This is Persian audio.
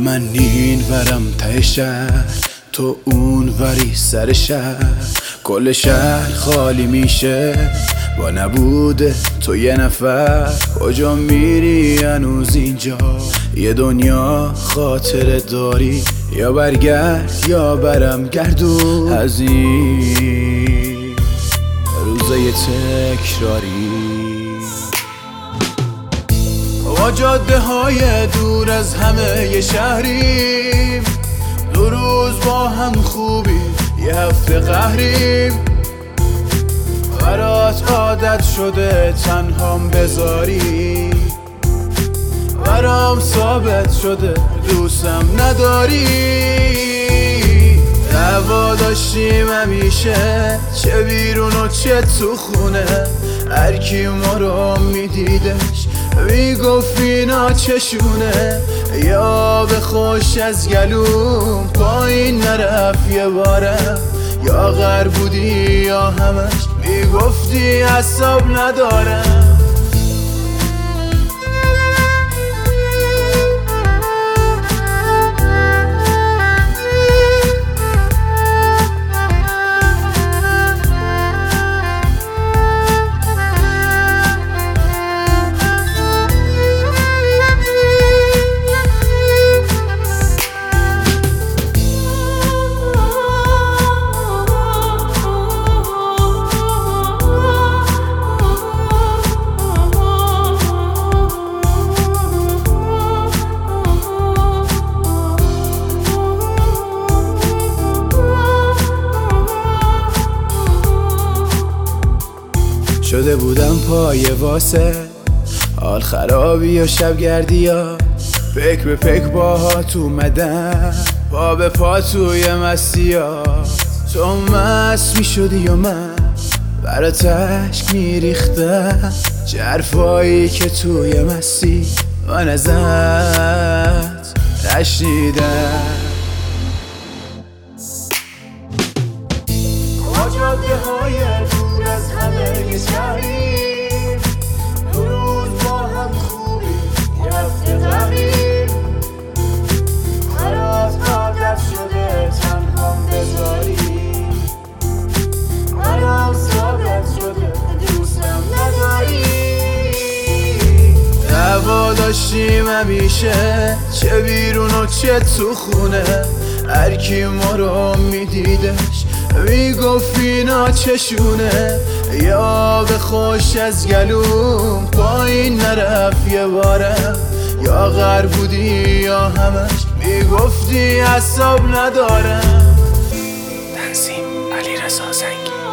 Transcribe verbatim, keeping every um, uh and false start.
من این ورم ته شهر، تو اون وری سر شهر. کل شهر خالی میشه با نبوده تو یه نفر. کجا میری هنوز اینجا؟ یه دنیا خاطره داری؟ یا برگرد یا برم گردون از این روزای تکراری. با جاده های دور از همه یه شهریم، دو روز با هم خوبی یه هفته قهریم. برات عادت شده تنهام بذاری، برام ثابت شده دوستم نداری. دعوا داشتیم همیشه، چه بیرون و چه تو خونه. هرکی ما رو میدیدش میگفت اینا چشونه. یا به خوش از گلوم پایین نرفت یه بارم، یا غر بودی یا همش میگفتی حساب ندارم. شده بودم پای واسه حال خرابی و شبگردی ها. پک به پک باهات اومدم، پا به پا توی مستی ها. تو مست می شدی و من برات عشق می ریختم. چه حرفایی که توی مستی من ازت نشنیدم. جاده های دور از همه یه شهریم، دو روز با هم خوبی یه هفته قهریم. برات عادت شده تنهام بذاری، برام ثابت شده دوستم نداری. دعوا داشتیم همیشه، چه بیرون و چه تو خونه. هرکی ما رو میدیدش میگفت اینا چشونه. یا به خوش از گلوم پایین نرفت یه بارم، یا غر بودی یا همش میگفتی حساب ندارم. تنظیم علیرضا زنگی.